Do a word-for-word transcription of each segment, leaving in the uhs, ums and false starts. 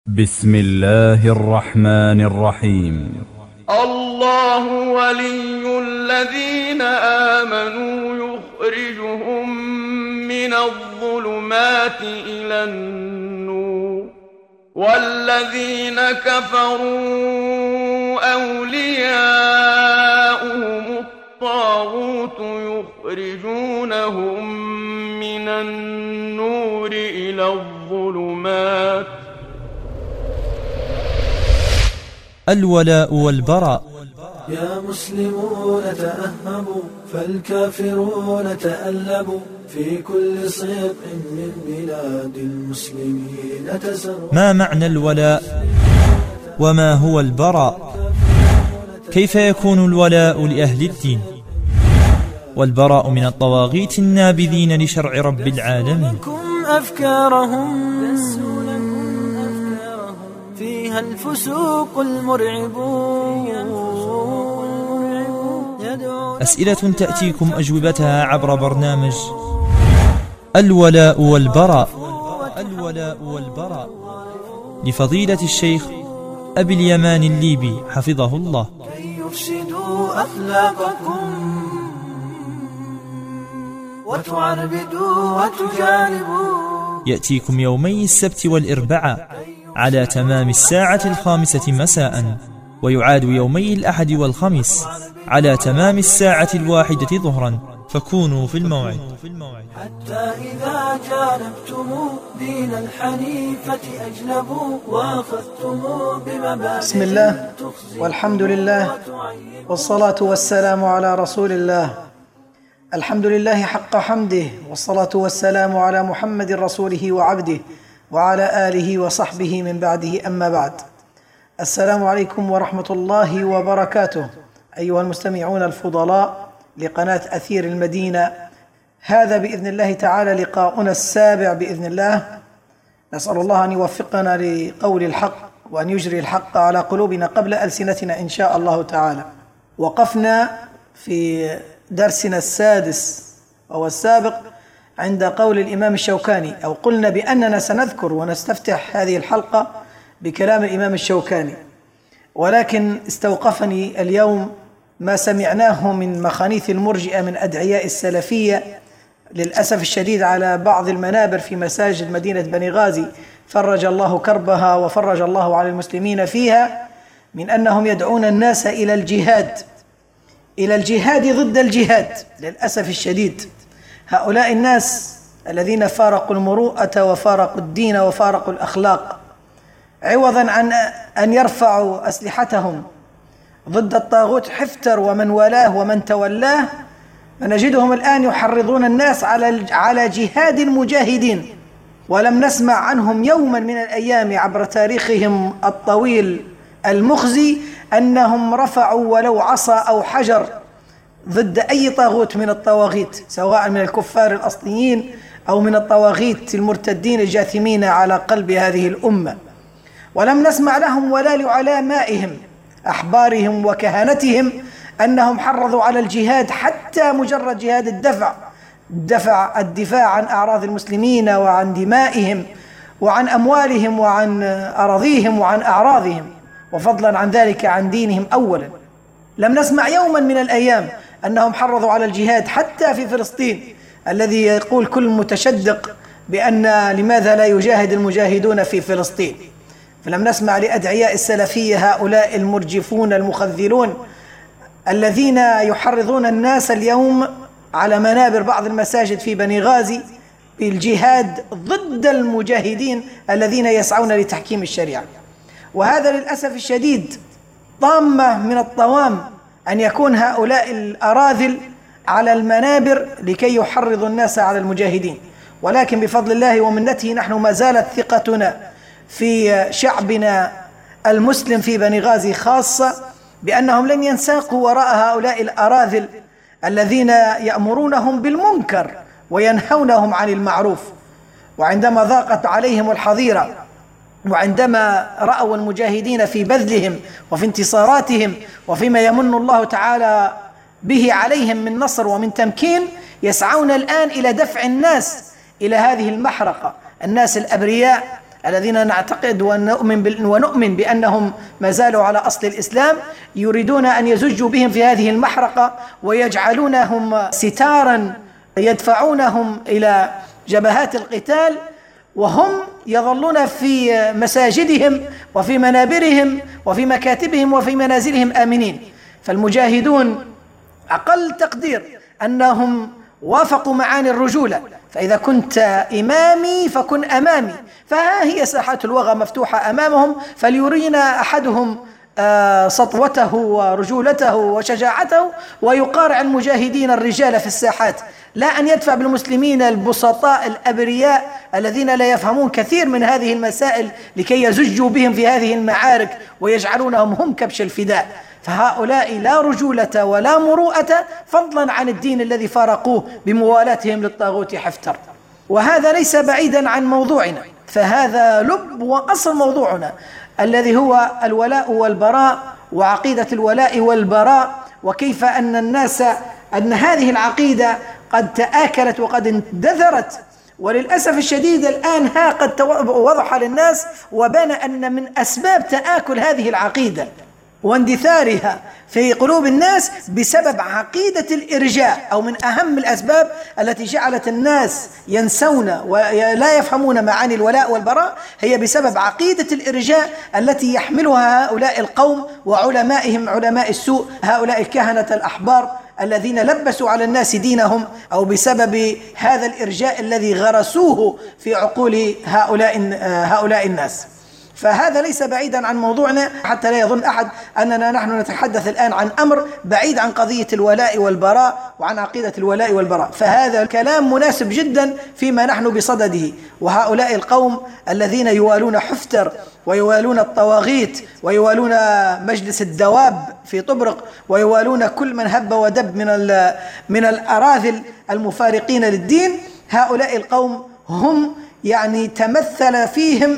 بسم الله الرحمن الرحيم. الله ولي الذين آمنوا يخرجهم من الظلمات إلى النور، والذين كفروا أولياؤهم الطاغوت يخرجونهم من النور إلى الظلمات. الولاء والبراء. يا مسلمون تأهبوا فالكافرون تألبوا، في كل صيق من بلاد المسلمين تسروا. ما معنى الولاء وما هو البراء؟ كيف يكون الولاء لأهل الدين والبراء من الطواغيت النابذين لشرع رب العالمين؟ أفكارهم فيها الفسوق المرعب. أسئلة تأتيكم أجوبتها عبر برنامج الولاء والبراء. الولاء والبراء لفضيلة الشيخ أبي اليمان الليبي حفظه الله. كي يفسدوا أخلاقكم وتعربدوا وتجانبوا. يأتيكم يومي السبت والإربعاء على تمام الساعة الخامسة مساء، ويعاد يومي الأحد والخميس على تمام الساعة الواحدة ظهرا، فكونوا في الموعد. حتى إذا جانبتم دين الحنيفة أجنبوا وأخذتم بمبادئ. بسم الله والحمد لله والصلاة والسلام على رسول الله. الحمد لله حق حمده، والصلاة والسلام على محمد رسوله وعبده وعلى آله وصحبه من بعده، أما بعد. السلام عليكم ورحمة الله وبركاته أيها المستمعون الفضلاء لقناة أثير المدينة. هذا بإذن الله تعالى لقاؤنا السابع بإذن الله. نسأل الله أن يوفقنا لقول الحق وأن يجري الحق على قلوبنا قبل ألسنتنا إن شاء الله تعالى. وقفنا في درسنا السادس وهو السابق عند قول الإمام الشوكاني، أو قلنا بأننا سنذكر ونستفتح هذه الحلقة بكلام الإمام الشوكاني، ولكن استوقفني اليوم ما سمعناه من مخانيث المرجئة من أدعياء السلفية للأسف الشديد على بعض المنابر في مساجد مدينة بني غازي، فرج الله كربها وفرج الله على المسلمين فيها، من أنهم يدعون الناس إلى الجهاد إلى الجهاد ضد الجهاد. للأسف الشديد هؤلاء الناس الذين فارقوا المروءة وفارقوا الدين وفارقوا الأخلاق، عوضا عن أن يرفعوا أسلحتهم ضد الطاغوت حفتر ومن والاه ومن تولاه، فنجدهم الآن يحرضون الناس على على جهاد المجاهدين، ولم نسمع عنهم يوما من الأيام عبر تاريخهم الطويل المخزي أنهم رفعوا ولو عصا أو حجر ضد أي طاغوت من الطواغيت، سواء من الكفار الأصليين أو من الطواغيت المرتدين الجاثمين على قلب هذه الأمة. ولم نسمع لهم ولا لعلمائهم أحبارهم وكهنتهم أنهم حرضوا على الجهاد، حتى مجرد جهاد الدفع الدفع الدفاع عن أعراض المسلمين وعن دمائهم وعن أموالهم وعن أراضيهم وعن أعراضهم، وفضلا عن ذلك عن دينهم أولا. لم نسمع يوما من الأيام أنهم حرضوا على الجهاد حتى في فلسطين، الذي يقول كل متشدق بأن لماذا لا يجاهد المجاهدون في فلسطين. فلم نسمع لأدعياء السلفية هؤلاء المرجفون المخذلون الذين يحرضون الناس اليوم على منابر بعض المساجد في بني غازي بالجهاد ضد المجاهدين الذين يسعون لتحكيم الشريعة. وهذا للأسف الشديد طامة من الطوام أن يكون هؤلاء الأراذل على المنابر لكي يحرضوا الناس على المجاهدين. ولكن بفضل الله ومنته نحن ما زالت ثقتنا في شعبنا المسلم في بني غازي خاصة بأنهم لن ينساقوا وراء هؤلاء الأراذل الذين يأمرونهم بالمنكر وينهونهم عن المعروف. وعندما ضاقت عليهم الحظيرة وعندما رأوا المجاهدين في بذلهم وفي انتصاراتهم وفيما يمن الله تعالى به عليهم من نصر ومن تمكين، يسعون الآن إلى دفع الناس إلى هذه المحرقة، الناس الأبرياء الذين نعتقد ونؤمن, ونؤمن بأنهم ما زالوا على أصل الإسلام، يريدون أن يزجوا بهم في هذه المحرقة ويجعلونهم ستارا يدفعونهم إلى جبهات القتال، وهم يظلون في مساجدهم وفي منابرهم وفي مكاتبهم وفي منازلهم آمنين. فالمجاهدون أقل تقدير أنهم وافقوا معاني الرجولة، فإذا كنت إمامي فكن أمامي، فها هي ساحات الوغى مفتوحة أمامهم، فليرينا أحدهم سطوته ورجولته وشجاعته ويقارع المجاهدين الرجال في الساحات، لا أن يدفع بالمسلمين البسطاء الأبرياء الذين لا يفهمون كثير من هذه المسائل لكي يزجوا بهم في هذه المعارك ويجعلونهم هم كبش الفداء. فهؤلاء لا رجولة ولا مروءة، فضلا عن الدين الذي فارقوه بموالاتهم للطاغوت حفتر. وهذا ليس بعيدا عن موضوعنا، فهذا لب وأصل موضوعنا الذي هو الولاء والبراء وعقيدة الولاء والبراء، وكيف أن الناس أن هذه العقيدة قد تآكلت وقد اندثرت، وللأسف الشديد الآن ها قد وضح للناس وبان أن من أسباب تآكل هذه العقيدة واندثارها في قلوب الناس بسبب عقيدة الإرجاء، أو من أهم الأسباب التي جعلت الناس ينسون ولا يفهمون معاني الولاء والبراء هي بسبب عقيدة الإرجاء التي يحملها هؤلاء القوم وعلمائهم علماء السوء، هؤلاء الكهنة الأحبار الذين لبسوا على الناس دينهم، أو بسبب هذا الإرجاء الذي غرسوه في عقول هؤلاء هؤلاء الناس. فهذا ليس بعيدا عن موضوعنا، حتى لا يظن أحد أننا نحن نتحدث الآن عن أمر بعيد عن قضية الولاء والبراء وعن عقيدة الولاء والبراء، فهذا الكلام مناسب جدا فيما نحن بصدده. وهؤلاء القوم الذين يوالون حفتر ويوالون الطواغيت ويوالون مجلس الدواب في طبرق ويوالون كل من هب ودب من من الأراذل المفارقين للدين، هؤلاء القوم هم يعني تمثل فيهم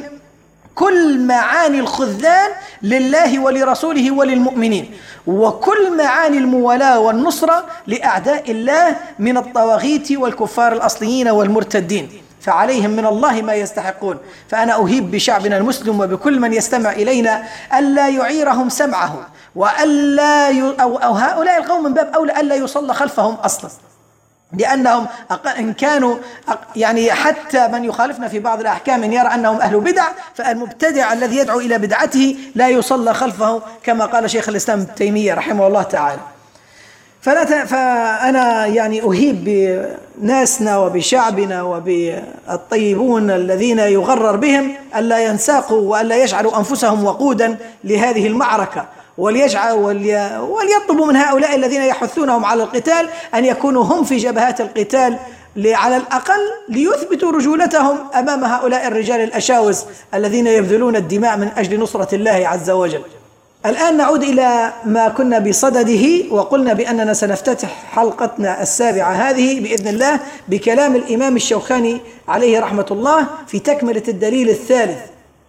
كل معاني الخذلان لله ولرسوله وللمؤمنين، وكل معاني الموالاة والنصرة لأعداء الله من الطواغيت والكفار الأصليين والمرتدين، فعليهم من الله ما يستحقون. فأنا أهيب بشعبنا المسلم وبكل من يستمع إلينا ألا يعيرهم سمعه، وألا ي... أو... أو هؤلاء القوم من باب أولى ألا يصلى خلفهم أصلا، لأنهم إن كانوا يعني حتى من يخالفنا في بعض الأحكام إن يرى أنهم أهل بدع، فالمبتدع الذي يدعو إلى بدعته لا يصلى خلفه كما قال شيخ الإسلام ابن تيمية رحمه الله تعالى. فلا فأنا يعني أهيب بناسنا وبشعبنا وبالطيبون الذين يغرر بهم ألا ينساقوا وألا يجعلوا أنفسهم وقودا لهذه المعركة، وليجعل وليطلبوا من هؤلاء الذين يحثونهم على القتال أن يكونوا هم في جبهات القتال على الأقل ليثبتوا رجولتهم أمام هؤلاء الرجال الأشاوس الذين يبذلون الدماء من أجل نصرة الله عز وجل. الآن نعود إلى ما كنا بصدده، وقلنا بأننا سنفتتح حلقتنا السابعة هذه بإذن الله بكلام الإمام الشوكاني عليه رحمة الله في تكملة الدليل الثالث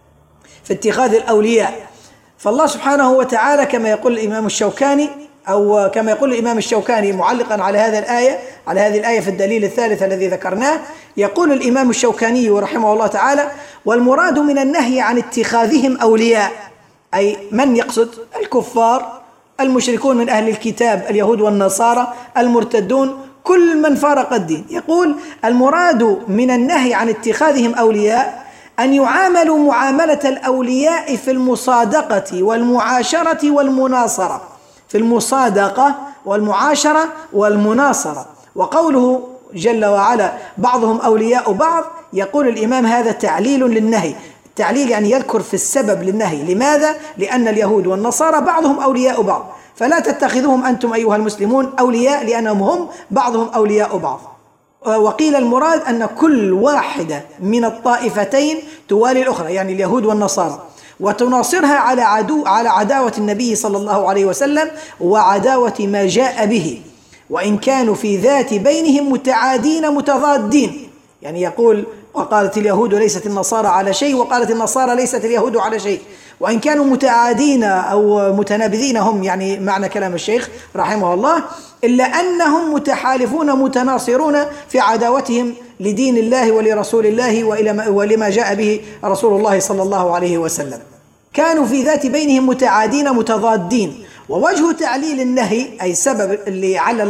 في اتخاذ الأولياء. فالله سبحانه وتعالى كما يقول الإمام الشوكاني أو كما يقول الإمام الشوكاني معلقا على هذا الآية على هذه الآية في الدليل الثالث الذي ذكرناه، يقول الإمام الشوكاني رحمه الله تعالى: والمراد من النهي عن اتخاذهم أولياء، أي من يقصد؟ الكفار المشركون من أهل الكتاب اليهود والنصارى المرتدون كل من فارق الدين. يقول المراد من النهي عن اتخاذهم أولياء أن يعاملوا معاملة الأولياء في المصادقة والمعاشرة والمناصرة، في المصادقة والمعاشرة والمناصرة. وقوله جل وعلا بعضهم أولياء بعض، يقول الإمام هذا تعليل للنهي. التعليل يعني يذكر في السبب للنهي. لماذا؟ لأن اليهود والنصارى بعضهم أولياء بعض، فلا تتخذوهم أنتم أيها المسلمون أولياء لأنهم هم بعضهم أولياء بعض. وقيل المراد أن كل واحدة من الطائفتين توالي الأخرى، يعني اليهود والنصارى، وتناصرها على عدو على عداوة النبي صلى الله عليه وسلم وعداوة ما جاء به، وإن كانوا في ذات بينهم متعادين متضادين. يعني يقول وقالت اليهود ليست النصارى على شيء، وقالت النصارى ليست اليهود على شيء، وإن كانوا متعادين أو متنابذين هم، يعني معنى كلام الشيخ رحمه الله، إلا أنهم متحالفون متناصرون في عداوتهم لدين الله ولرسول الله ولما جاء به رسول الله صلى الله عليه وسلم. كانوا في ذات بينهم متعادين متضادين. ووجه تعليل النهي أي السبب اللي على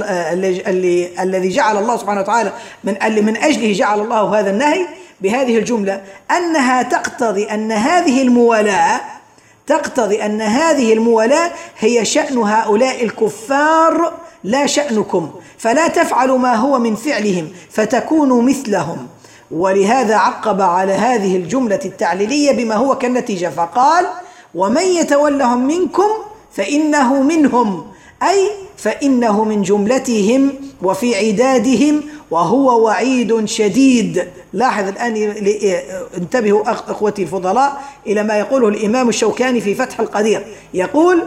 اللي الذي جعل الله سبحانه وتعالى من من أجله جعل الله هذا النهي بهذه الجملة أنها تقتضي أن هذه الموالاة تقتضي أن هذه الموالاة هي شأن هؤلاء الكفار لا شأنكم، فلا تفعلوا ما هو من فعلهم فتكونوا مثلهم. ولهذا عقب على هذه الجملة التعليلية بما هو كالنتيجة فقال: ومن يتولهم منكم فإنه منهم، أي فإنه من جملتهم وفي عدادهم، وهو وعيد شديد. لاحظ الآن، انتبهوا أخوتي الفضلاء إلى ما يقوله الإمام الشوكاني في فتح القدير، يقول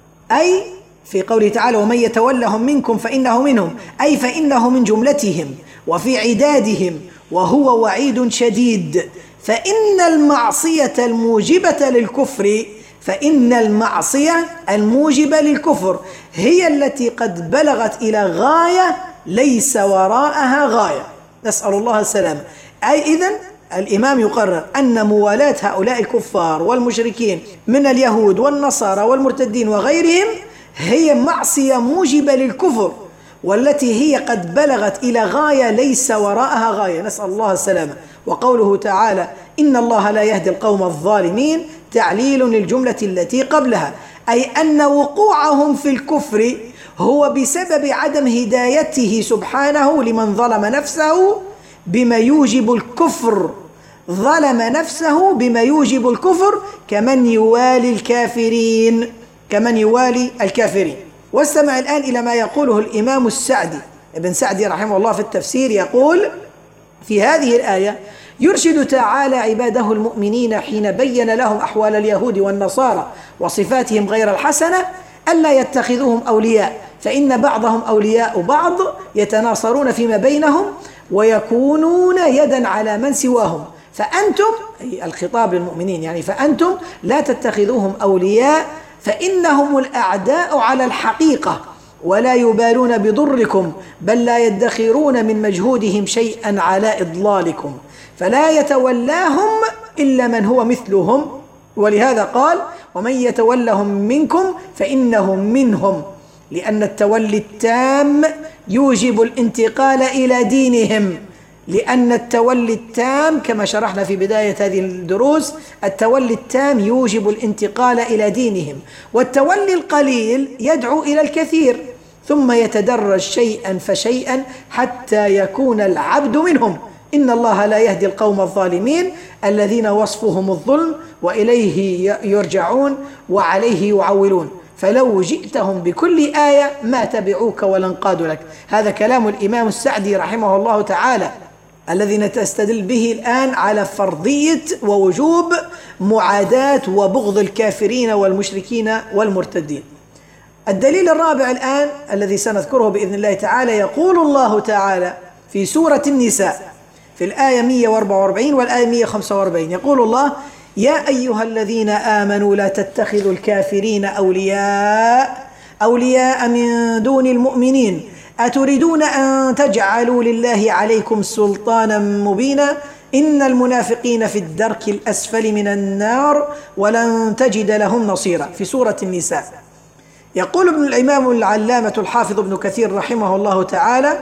أي في قوله تعالى: ومن يتولهم منكم فإنه منهم، أي فإنه من جملتهم وفي عدادهم، وهو وعيد شديد. فإن المعصية الموجبة للكفر فإن المعصية الموجبة للكفر هي التي قد بلغت إلى غاية ليس وراءها غاية، نسأل الله السلامة. أي إذن الإمام يقرر أن موالاة هؤلاء الكفار والمشركين من اليهود والنصارى والمرتدين وغيرهم هي معصية موجبة للكفر، والتي هي قد بلغت إلى غاية ليس وراءها غاية، نسأل الله السلامة. وقوله تعالى: إن الله لا يهدي القوم الظالمين، تعليل للجملة التي قبلها، أي أن وقوعهم في الكفر هو بسبب عدم هدايته سبحانه لمن ظلم نفسه بما يوجب الكفر ظلم نفسه بما يوجب الكفر كمن يوالي الكافرين كمن يوالي الكافرين. واستمع الآن إلى ما يقوله الإمام السعدي ابن سعدي رحمه الله في التفسير، يقول في هذه الآية: يرشد تعالى عباده المؤمنين حين بين لهم أحوال اليهود والنصارى وصفاتهم غير الحسنة ألا يتخذوهم أولياء، فإن بعضهم أولياء بعض يتناصرون فيما بينهم ويكونون يدا على من سواهم، فأنتم أي الخطاب للمؤمنين يعني فأنتم لا تتخذوهم أولياء فإنهم الأعداء على الحقيقة ولا يبالون بضركم، بل لا يدخرون من مجهودهم شيئا على إضلالكم، فلا يتولاهم إلا من هو مثلهم. ولهذا قال: ومن يتولهم منكم فإنهم منهم، لأن التولي التام يوجب الانتقال إلى دينهم، لأن التولي التام كما شرحنا في بداية هذه الدروس التولي التام يوجب الانتقال إلى دينهم، والتولي القليل يدعو إلى الكثير، ثم يتدرج شيئا فشيئا حتى يكون العبد منهم. إن الله لا يهدي القوم الظالمين الذين وصفهم الظلم وإليه يرجعون وعليه يعولون، فلو جئتهم بكل آية ما تبعوك ولا انقادوا لك. هذا كلام الإمام السعدي رحمه الله تعالى الذي نستدل به الآن على فرضية ووجوب معاداة وبغض الكافرين والمشركين والمرتدين. الدليل الرابع الآن الذي سنذكره بإذن الله تعالى، يقول الله تعالى في سورة النساء في الآية مئة وأربعة وأربعين والآية مئة وخمسة وأربعين، يقول الله: يا أيها الذين آمنوا لا تتخذوا الكافرين أولياء أولياء من دون المؤمنين أتريدون أن تجعلوا لله عليكم سلطانا مبينا إن المنافقين في الدرك الأسفل من النار ولن تجد لهم نصيرا. في سورة النساء يقول ابن الإمام العلامة الحافظ ابن كثير رحمه الله تعالى: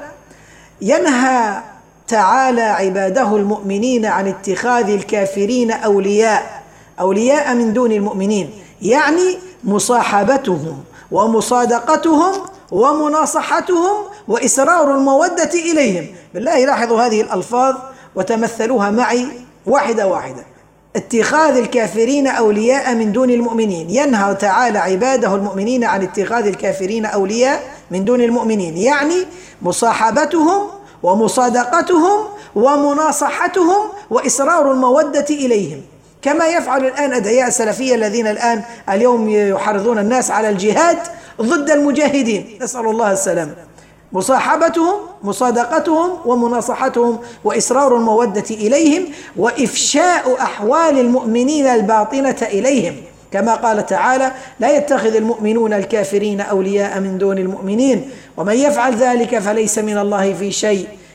ينهى تعالى عباده المؤمنين عن اتخاذ الكافرين أولياء أولياء من دون المؤمنين، يعني مصاحبتهم ومصادقتهم ومناصحتهم وإسرار المودة إليهم. بالله لاحظوا هذه الألفاظ وتمثلوها معي واحدة واحدة. اتخاذ الكافرين أولياء من دون المؤمنين، ينهى تعالى عباده المؤمنين عن اتخاذ الكافرين أولياء من دون المؤمنين، يعني مصاحبتهم ومصادقتهم ومناصحتهم وإسرار المودة إليهم، كما يفعل الآن أدعياء السلفية الذين الآن اليوم يحرضون الناس على الجهاد ضد المجاهدين، نسأل الله السلامة. مصاحبتهم مصادقتهم ومناصحتهم وإسرار المودة إليهم وإفشاء أحوال المؤمنين الباطنة إليهم، كما قال تعالى: لا يتخذ المؤمنون الكافرين أولياء من دون المؤمنين ومن يفعل ذلك فليس من الله في شيء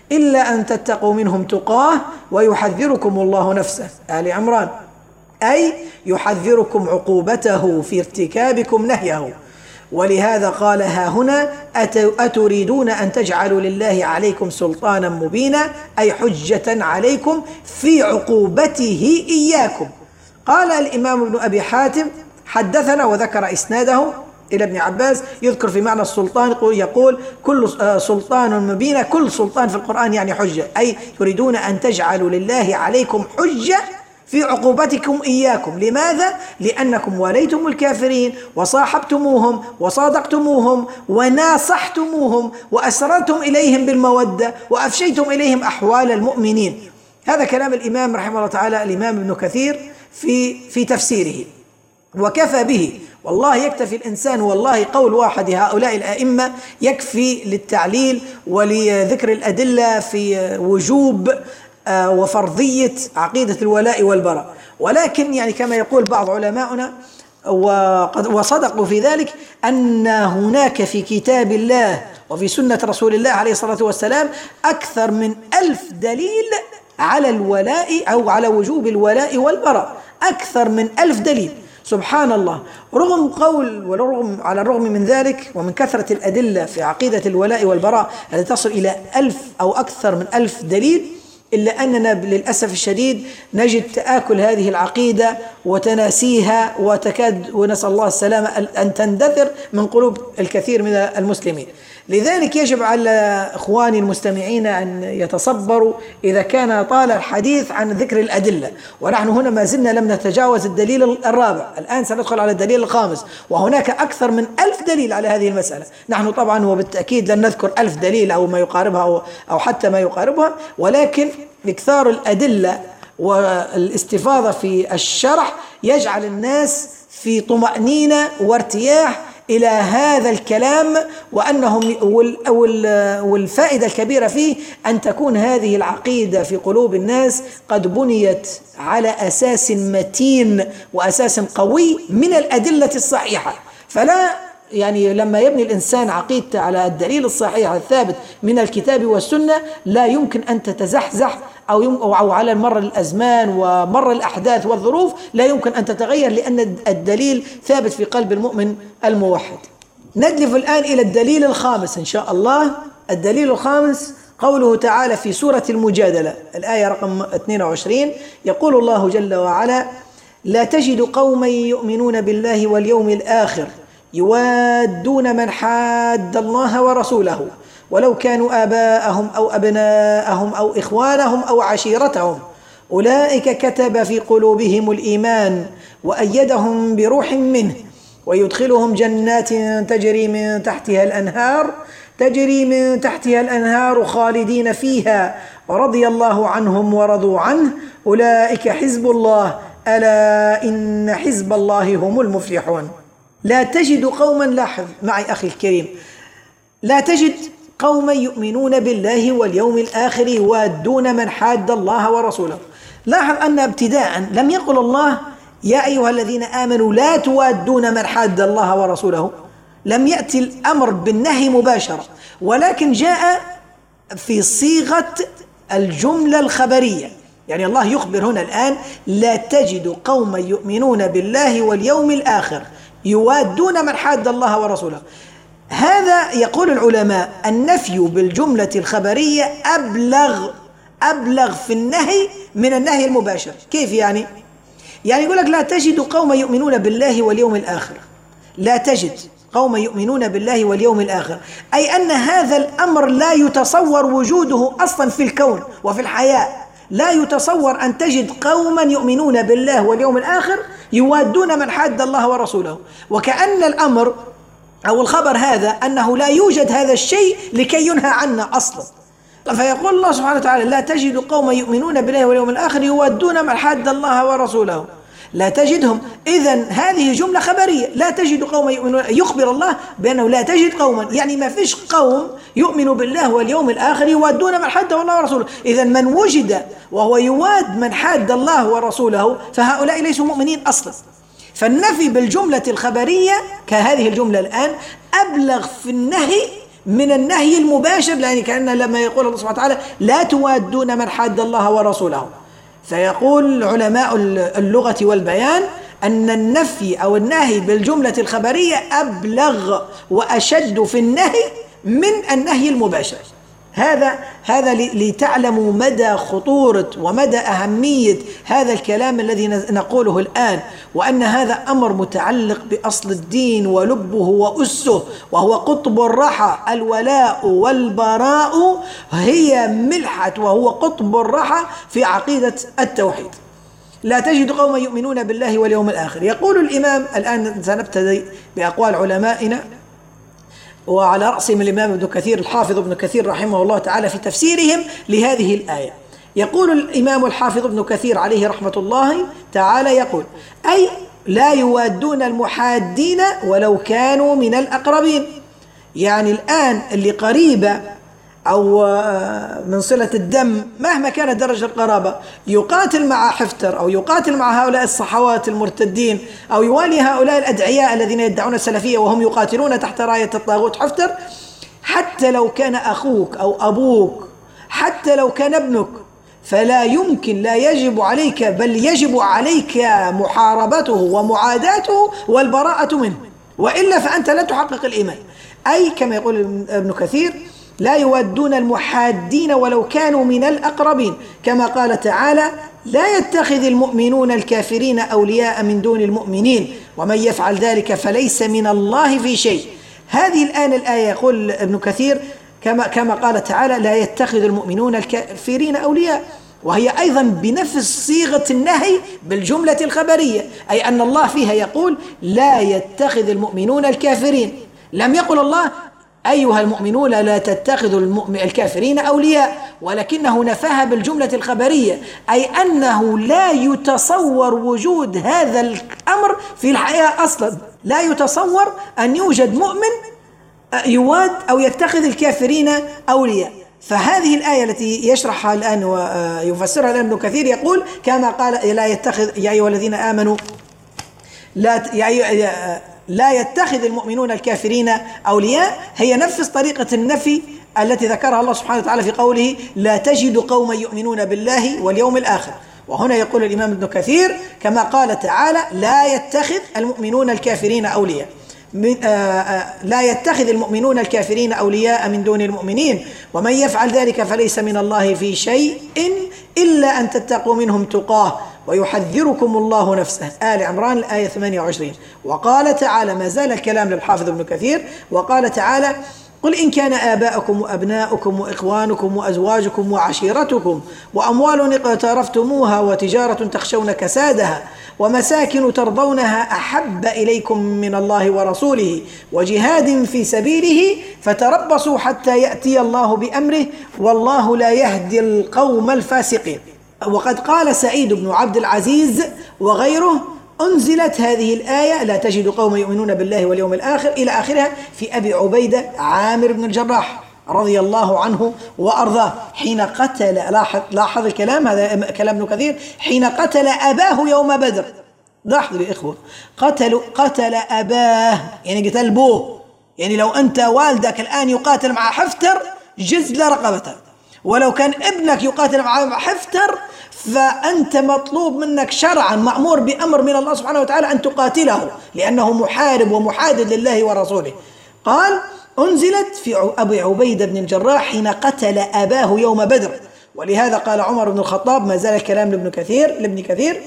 إلا أن تتقوا منهم تقاه ويحذركم الله نفسه. آل عمران. أي يحذركم عقوبته في ارتكابكم نهيه. ولهذا قال ها هنا أتريدون أن تجعلوا لله عليكم سلطانا مبينا، أي حجة عليكم في عقوبته إياكم. قال الإمام ابن أبي حاتم حدثنا وذكر إسناده إلى ابن عباس يذكر في معنى السلطان، يقول كل سلطان مبين، كل سلطان في القرآن يعني حجة، أي تريدون أن تجعلوا لله عليكم حجة في عقوبتكم إياكم. لماذا؟ لأنكم واليتم الكافرين وصاحبتموهم وصادقتموهم وناصحتموهم وأسررتم إليهم بالمودة وأفشيتم إليهم أحوال المؤمنين. هذا كلام الإمام رحمه الله تعالى الإمام ابن كثير في في تفسيره، وكفى به. والله يكتفي الإنسان، والله قول واحد هؤلاء الأئمة يكفي للتعليل ولذكر الأدلة في وجوب وفرضية عقيدة الولاء والبراء. ولكن يعني كما يقول بعض علماؤنا وصدقوا في ذلك، أن هناك في كتاب الله وفي سنة رسول الله عليه الصلاة والسلام أكثر من ألف دليل على الولاء أو على وجوب الولاء والبراء، أكثر من ألف دليل. سبحان الله. رغم قول ورغم على الرغم من ذلك ومن كثرة الأدلة في عقيدة الولاء والبراء التي تصل إلى ألف أو أكثر من ألف دليل، إلا أننا للأسف الشديد نجد تآكل هذه العقيدة وتناسيها، وتكاد ونسأل الله السلامة أن تندثر من قلوب الكثير من المسلمين. لذلك يجب على إخواني المستمعين أن يتصبروا إذا كان طال الحديث عن ذكر الأدلة، ونحن هنا ما زلنا لم نتجاوز الدليل الرابع، الآن سندخل على الدليل الخامس، وهناك أكثر من ألف دليل على هذه المسألة. نحن طبعا وبالتأكيد لن نذكر ألف دليل أو ما يقاربها أو, أو حتى ما يقاربها، ولكن إكثار الأدلة والاستفاضة في الشرح يجعل الناس في طمأنينة وارتياح إلى هذا الكلام، وأنهم والفائدة الكبيرة فيه أن تكون هذه العقيدة في قلوب الناس قد بنيت على أساس متين وأساس قوي من الأدلة الصحيحة. فلا يعني لما يبني الإنسان عقيدته على الدليل الصحيح الثابت من الكتاب والسنة لا يمكن أن تتزحزح أو, أو على مر الأزمان ومر الأحداث والظروف لا يمكن أن تتغير، لأن الدليل ثابت في قلب المؤمن الموحد. ندلف الآن إلى الدليل الخامس إن شاء الله. الدليل الخامس قوله تعالى في سورة المجادلة الآية رقم اثنين وعشرين، يقول الله جل وعلا: لا تجد قوما يؤمنون بالله واليوم الآخر يوادون من حاد الله ورسوله ولو كانوا آباءهم أو أبناءهم أو إخوانهم أو عشيرتهم أولئك كتب في قلوبهم الإيمان وأيدهم بروح منه ويدخلهم جنات تجري من تحتها الأنهار تجري من تحتها الأنهار خالدين فيها ورضي الله عنهم ورضوا عنه أولئك حزب الله ألا إن حزب الله هم المفلحون. لا تجد قوما، لاحظ معي أخي الكريم، لا تجد قوما يؤمنون بالله واليوم الآخر يوادون من حاد الله ورسوله. لاحظ أن ابتداء لم يقل الله يا أيها الذين آمنوا لا توادون من حاد الله ورسوله، لم يأتي الأمر بالنهي مباشرة، ولكن جاء في صيغة الجملة الخبرية. يعني الله يخبر هنا الآن لا تجد قوما يؤمنون بالله واليوم الآخر يوادون من حاد الله ورسوله. هذا يقول العلماء النفي بالجملة الخبرية أبلغ أبلغ في النهي من النهي المباشر. كيف يعني؟ يعني يقول لك لا تجد قوما يؤمنون بالله واليوم الآخر، لا تجد قوما يؤمنون بالله واليوم الآخر، أي أن هذا الأمر لا يتصور وجوده أصلا في الكون وفي الحياة. لا يتصور أن تجد قوما يؤمنون بالله واليوم الآخر يوادون من حاد الله ورسوله، وكأن الأمر أو الخبر هذا أنه لا يوجد هذا الشيء لكي ينهى عنا أصلا. فيقول الله سبحانه وتعالى لا تجد قوما يؤمنون بالله واليوم الآخر يوادون من حاد الله ورسوله، لا تجدهم. إذن هذه جملة خبرية، لا تجد قوما يؤمنون، يخبر الله بأنه لا تجد قوما، يعني ما فيش قوم يؤمنوا بالله واليوم الآخر يوادون من حاد الله ورسوله. إذن من وجد وهو يواد من حاد الله ورسوله فهؤلاء ليسوا مؤمنين أصلا. فالنفي بالجملة الخبرية كهذه الجملة الآن أبلغ في النهي من النهي المباشر، لأن كأن لما يقول الله سبحانه وتعالى لا توادون من حاد الله ورسوله، فيقول علماء اللغة والبيان أن النفي أو النهي بالجملة الخبرية أبلغ وأشد في النهي من النهي المباشر. هذا هذا لتعلموا مدى خطورة ومدى أهمية هذا الكلام الذي نقوله الآن، وأن هذا أمر متعلق بأصل الدين ولبه وأسه، وهو قطب الرحى. الولاء والبراء هي ملحة وهو قطب الرحى في عقيدة التوحيد. لا تجد قوما يؤمنون بالله واليوم الآخر. يقول الإمام، الآن سنبتدي بأقوال علمائنا وعلى رأسهم الإمام ابن كثير الحافظ ابن كثير رحمه الله تعالى في تفسيرهم لهذه الآية. يقول الإمام الحافظ ابن كثير عليه رحمة الله تعالى، يقول أي لا يوادون المحادين ولو كانوا من الأقربين. يعني الآن اللي قريبة أو من صلة الدم مهما كانت درجة القرابة يقاتل مع حفتر أو يقاتل مع هؤلاء الصحوات المرتدين أو يوالي هؤلاء الأدعياء الذين يدعون السلفية وهم يقاتلون تحت راية الطاغوت حفتر، حتى لو كان أخوك أو أبوك، حتى لو كان ابنك، فلا يمكن، لا يجب عليك، بل يجب عليك محاربته ومعاداته والبراءة منه، وإلا فأنت لا تحقق الإيمان. أي كما يقول ابن كثير لا يودون المحادين ولو كانوا من الأقربين، كما قال تعالى لا يتخذ المؤمنون الكافرين أولياء من دون المؤمنين ومن يفعل ذلك فليس من الله في شيء. هذه الآن الآية يقول ابن كثير كما, كما قال تعالى لا يتخذ المؤمنون الكافرين أولياء، وهي أيضا بنفس صيغة النهي بالجملة الخبرية، أي أن الله فيها يقول لا يتخذ المؤمنون الكافرين. لم يقل الله أيها المؤمنون لا تتخذوا الكافرين أولياء، ولكنه نفاها بالجملة الخبرية، أي أنه لا يتصور وجود هذا الأمر في الحياة أصلا. لا يتصور أن يوجد مؤمن يواد أو يتخذ الكافرين أولياء. فهذه الآية التي يشرحها الآن ويفسرها الآن ابن كثير يقول كما قال لا يتخذ يا أيها الذين آمنوا لا يا لا يتخذ المؤمنون الكافرين أولياء، هي نفس طريقة النفي التي ذكرها الله سبحانه وتعالى في قوله لا تجد قوما يؤمنون بالله واليوم الآخر. وهنا يقول الإمام ابن كثير كما قال تعالى لا يتخذ المؤمنون الكافرين أولياء، لا يتخذ المؤمنون الكافرين أولياء من دون المؤمنين ومن يفعل ذلك فليس من الله في شيء إلا أن تتقوا منهم تقاه ويحذركم الله نفسه. آل عمران الآية ثمانية وعشرين. وقال تعالى، ما زال الكلام للحافظ ابن كثير، وقال تعالى قل إن كان آباؤكم وأبناؤكم وإخوانكم وأزواجكم وعشيرتكم وأموال اقترفتموها وتجارة تخشون كسادها ومساكن ترضونها أحب إليكم من الله ورسوله وجهاد في سبيله فتربصوا حتى يأتي الله بأمره والله لا يهدي القوم الفاسقين. وقد قال سعيد بن عبد العزيز وغيره أنزلت هذه الآية لا تجد قوم يؤمنون بالله واليوم الآخر إلى آخرها في أبي عبيدة عامر بن الجراح رضي الله عنه وأرضاه حين قتل، لاحظ, لاحظ الكلام، هذا كلام ابن كثير، حين قتل أباه يوم بدر. لاحظوا يا إخوة، قتل قتل أباه يعني قتل أبوه. يعني لو أنت والدك الآن يقاتل مع حفتر جزل رقبته، ولو كان ابنك يقاتل مع حفتر فأنت مطلوب منك شرعا مأمور بأمر من الله سبحانه وتعالى أن تقاتله لأنه محارب ومحادد لله ورسوله. قال أنزلت في أبي عبيدة بن الجراح حين قتل أباه يوم بدر. ولهذا قال عمر بن الخطاب، ما زال الكلام لابن كثير لابن كثير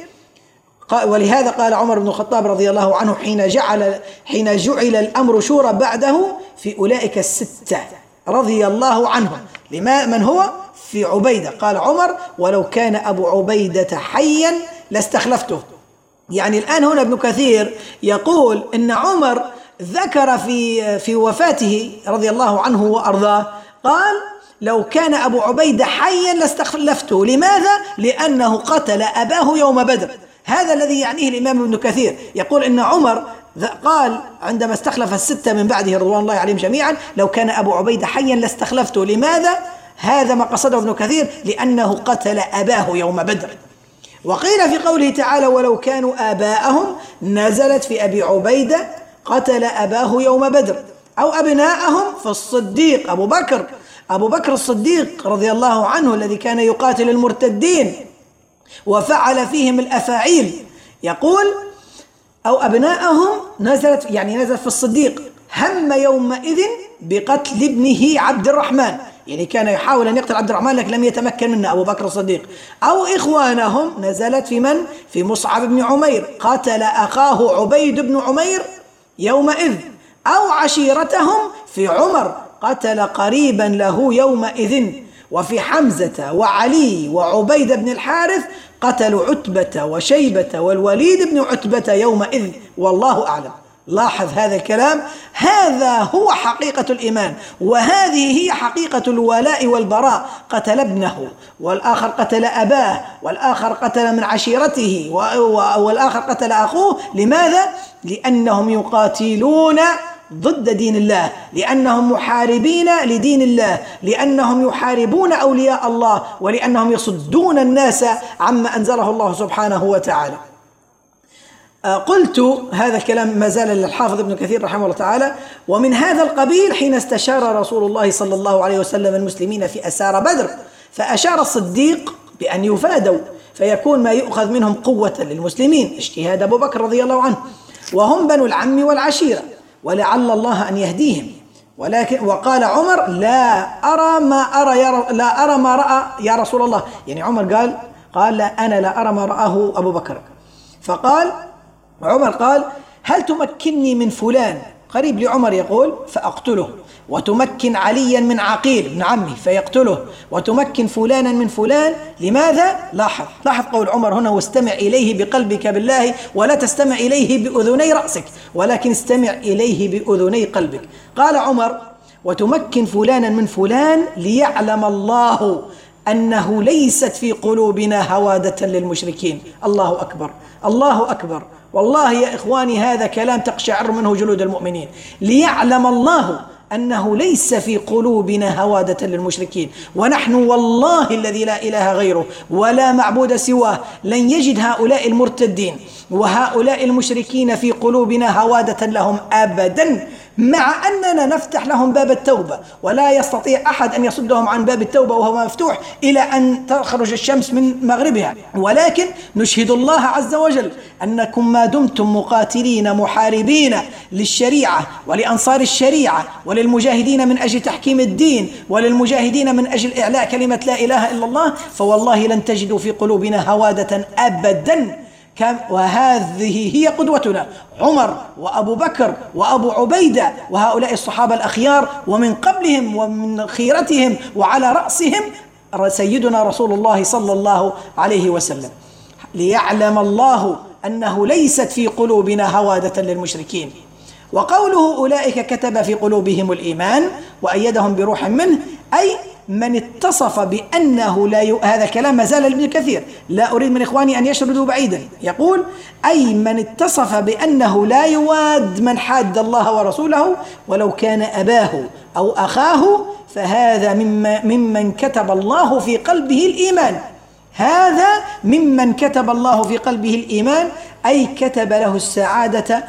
ولهذا قال عمر بن الخطاب رضي الله عنه حين جعل حين جعل الأمر شورى بعده في أولئك الستة رضي الله عنهم. لما من هو؟ في عبيدة. قال عمر ولو كان أبو عبيدة حيا لاستخلفته. يعني الآن هنا ابن كثير يقول إن عمر ذكر في في وفاته رضي الله عنه وأرضاه قال لو كان أبو عبيدة حيا لاستخلفته. لماذا؟ لأنه قتل أباه يوم بدر. هذا الذي يعنيه الإمام ابن كثير، يقول إن عمر قال عندما استخلف الستة من بعده رضوان الله عليهم جميعا لو كان أبو عبيدة حيا لاستخلفته. لماذا؟ هذا ما قصده ابن كثير، لأنه قتل أباه يوم بدر. وقيل في قوله تعالى ولو كانوا آباءهم نزلت في أبي عبيدة قتل أباه يوم بدر، أو أبناءهم فالصديق أبو بكر أبو بكر الصديق رضي الله عنه الذي كان يقاتل المرتدين وفعل فيهم الأفاعيل، يقول أو أبناءهم نزلت يعني نزلت في الصديق هم يومئذ بقتل ابنه عبد الرحمن، يعني كان يحاول أن يقتل عبد الرحمن لكن لم يتمكن منه أبو بكر الصديق. أو إخوانهم نزلت في من؟ في مصعب بن عمير قتل أخاه عبيد بن عمير يومئذ. أو عشيرتهم في عمر قتل قريبا له يومئذ. وفي حمزة وعلي وعبيد بن الحارث قتلوا عتبة وشيبة والوليد بن عتبة يومئذ، والله أعلم. لاحظ هذا الكلام، هذا هو حقيقة الإيمان، وهذه هي حقيقة الولاء والبراء. قتل ابنه، والآخر قتل أباه، والآخر قتل من عشيرته، والآخر قتل أخوه. لماذا؟ لأنهم يقاتلون ضد دين الله، لأنهم محاربين لدين الله، لأنهم يحاربون أولياء الله، ولأنهم يصدون الناس عما أنزله الله سبحانه وتعالى. قلت هذا الكلام ما زال للحافظ ابن كثير رحمه الله تعالى. ومن هذا القبيل حين استشار رسول الله صلى الله عليه وسلم المسلمين في أسار بدر، فأشار الصديق بأن يفادوا فيكون ما يؤخذ منهم قوة للمسلمين، اجتهاد أبو بكر رضي الله عنه، وهم بنو العم والعشيرة، ولعل الله أن يهديهم. ولكن وقال عمر لا أرى ما أرى يا لا أرى ما رأى يا رسول الله، يعني عمر قال قال لا أنا لا أرى ما رآه أبو بكر. فقال عمر قال هل تمكنني من فلان قريب لعمر يقول فأقتله، وتمكن عليا من عقيل بن عمه فيقتله، وتمكن فلانا من فلان. لماذا؟ لاحظ لاحظ قول عمر هنا واستمع إليه بقلبك بالله، ولا تستمع إليه بأذني رأسك ولكن استمع إليه بأذني قلبك. قال عمر وتمكن فلانا من فلان ليعلم الله أنه ليست في قلوبنا هوادة للمشركين. الله أكبر الله أكبر، والله يا إخواني هذا كلام تقشعر منه جلود المؤمنين. ليعلم الله أنه ليس في قلوبنا هوادة للمشركين، ونحن والله الذي لا إله غيره ولا معبود سواه لن يجد هؤلاء المرتدين وهؤلاء المشركين في قلوبنا هوادة لهم أبدا، مع أننا نفتح لهم باب التوبة، ولا يستطيع أحد أن يصدهم عن باب التوبة وهو مفتوح إلى أن تخرج الشمس من مغربها. ولكن نشهد الله عز وجل أنكم ما دمتم مقاتلين محاربين للشريعة ولأنصار الشريعة وللمجاهدين من أجل تحكيم الدين وللمجاهدين من أجل إعلاء كلمة لا إله إلا الله، فوالله لن تجدوا في قلوبنا هوادة أبدا. وهذه هي قدوتنا عمر وأبو بكر وأبو عبيدة وهؤلاء الصحابة الأخيار، ومن قبلهم ومن خيرتهم وعلى رأسهم سيدنا رسول الله صلى الله عليه وسلم. ليعلم الله أنه ليست في قلوبنا هوادة للمشركين. وقوله أولئك كتب في قلوبهم الإيمان وأيدهم بروح منه، أي من اتصف بأنه لا ي... هذا كلام ما زال ابن كثير، لا أريد من إخواني أن يشردوا بعيدا. يقول أي من اتصف بأنه لا يواد من حاد الله ورسوله ولو كان أباه أو أخاه، فهذا مما ممن كتب الله في قلبه الإيمان. هذا ممن كتب الله في قلبه الإيمان، أي كتب له السعادة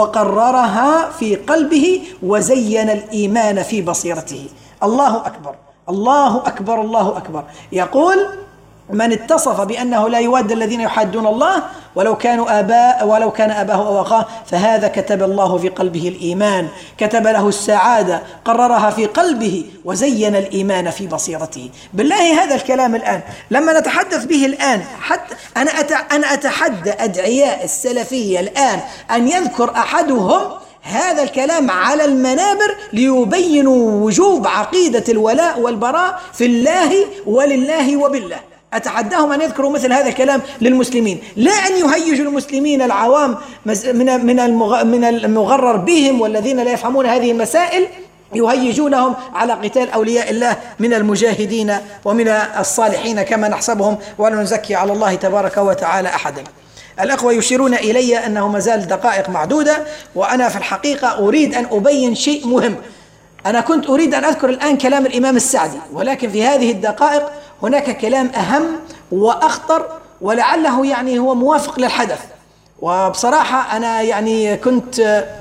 وقررها في قلبه وزين الإيمان في بصيرته. الله أكبر الله أكبر الله أكبر. يقول من اتصف بأنه لا يواد الذين يحادون الله ولو كانوا آباء ولو كان أباه أو أخاه، فهذا كتب الله في قلبه الإيمان، كتب له السعادة، قررها في قلبه وزين الإيمان في بصيرته. بالله هذا الكلام الآن لما نتحدث به الآن، حتى أنا أنا أتحدى أدعياء السلفية الآن أن يذكر أحدهم هذا الكلام على المنابر ليبينوا وجوب عقيدة الولاء والبراء في الله ولله وبالله. أتحداهم أن يذكروا مثل هذا الكلام للمسلمين، لا أن يهيجوا المسلمين العوام من من المغرر بهم والذين لا يفهمون هذه المسائل، يهيجونهم على قتال أولياء الله من المجاهدين ومن الصالحين كما نحسبهم، ولا نزكي على الله تبارك وتعالى أحدا. الأخوة يشيرون إلي أنه مازال دقائق معدودة، وأنا في الحقيقة أريد أن أبين شيء مهم. أنا كنت أريد أن أذكر الآن كلام الإمام السعدي، ولكن في هذه الدقائق هناك كلام أهم وأخطر ولعله يعني هو موافق للحدث. وبصراحة أنا يعني كنت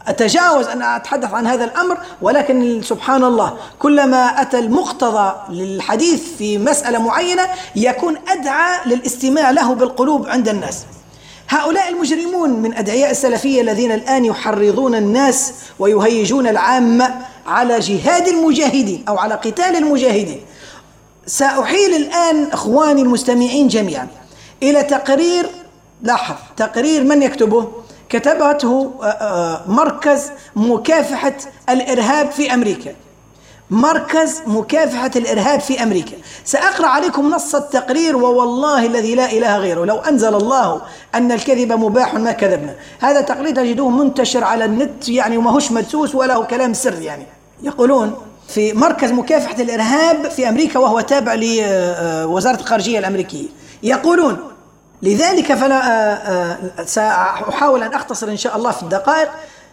أتجاوز أن أتحدث عن هذا الأمر، ولكن سبحان الله كلما أتى المقتضى للحديث في مسألة معينة يكون أدعى للاستماع له بالقلوب عند الناس. هؤلاء المجرمون من أدعياء السلفية الذين الآن يحرضون الناس ويهيجون العامة على جهاد المجاهدين أو على قتال المجاهدين. سأحيل الآن إخواني المستمعين جميعا إلى تقرير، لاحظ تقرير من يكتبه؟ كتبته مركز مكافحة الإرهاب في أمريكا، مركز مكافحة الإرهاب في أمريكا. سأقرأ عليكم نص التقرير، ووالله الذي لا إله غيره لو أنزل الله أن الكذب مباح ما كذبنا. هذا تقرير تجدوه منتشر على النت يعني، وما هوش مدسوس ولا هو كلام سر يعني. يقولون في مركز مكافحة الإرهاب في أمريكا وهو تابع لوزارة الخارجية الأمريكية، يقولون لذلك فلا سأحاول أن أختصر إن شاء الله في الدقائق.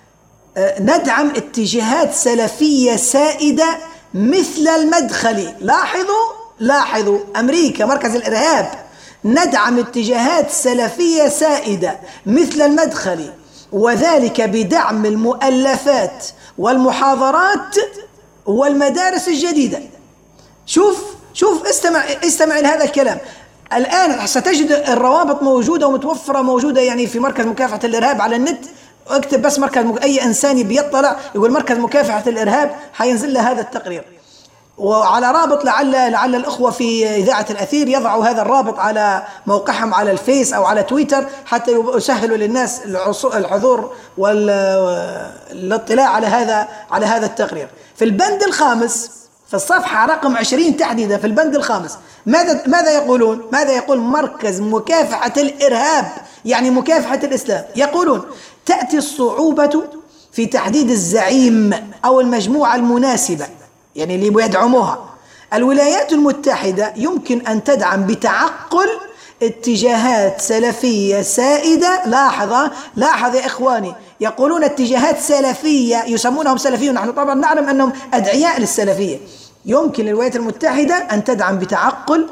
ندعم اتجاهات سلفية سائدة مثل المدخلي. لاحظوا لاحظوا أمريكا مركز الإرهاب، ندعم اتجاهات سلفية سائدة مثل المدخلي، وذلك بدعم المؤلفات والمحاضرات والمدارس الجديدة. شوف شوف استمع استمع لهذا الكلام. الآن ستجد الروابط موجودة ومتوفرة موجودة يعني في مركز مكافحة الإرهاب على النت. اكتب بس مركز مك... أي إنسان بيطلع يقول مركز مكافحة الإرهاب حينزل له هذا التقرير، وعلى رابط لعل لعل الأخوة في إذاعة الأثير يضعوا هذا الرابط على موقعهم على الفيس أو على تويتر حتى يسهلوا للناس الحضور والاطلاع على هذا على هذا التقرير. في البند الخامس في الصفحة رقم عشرين تحديدا، في البند الخامس ماذا ماذا يقولون؟ ماذا يقول مركز مكافحة الإرهاب يعني مكافحة الإسلام؟ يقولون تأتي الصعوبة في تحديد الزعيم أو المجموعة المناسبة يعني اللي يدعموها. الولايات المتحدة يمكن أن تدعم بتعقل اتجاهات سلفية سائدة. لاحظ لاحظ يا إخواني، يقولون اتجاهات سلفية يسمونهم سلفيون، نحن طبعا نعلم أنهم أدعياء للسلفية. يمكن للولايات المتحدة أن تدعم بتعقل